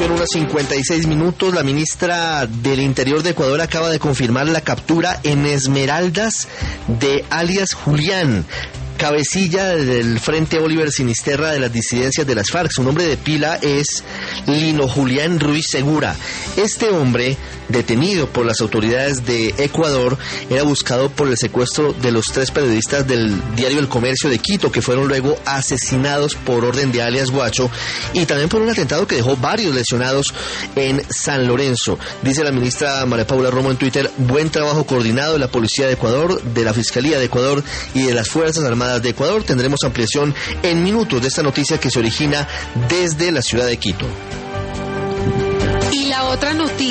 Unos 56 minutos, la ministra del Interior de Ecuador acaba de confirmar la captura en Esmeraldas de alias Julián, cabecilla del Frente Oliver Sinisterra de las disidencias de las FARC. Su nombre de pila es Lino Julián Ruiz Segura. Este hombre, detenido por las autoridades de Ecuador, era buscado por el secuestro de los 3 periodistas del diario El Comercio de Quito, que fueron luego asesinados por orden de alias Guacho, y también por un atentado que dejó varios lesionados en San Lorenzo. Dice la ministra María Paula Romo en Twitter: buen trabajo coordinado de la Policía de Ecuador, de la Fiscalía de Ecuador y de las Fuerzas Armadas de Ecuador. Tendremos ampliación en minutos de esta noticia que se origina desde la ciudad de Quito. Y la otra noticia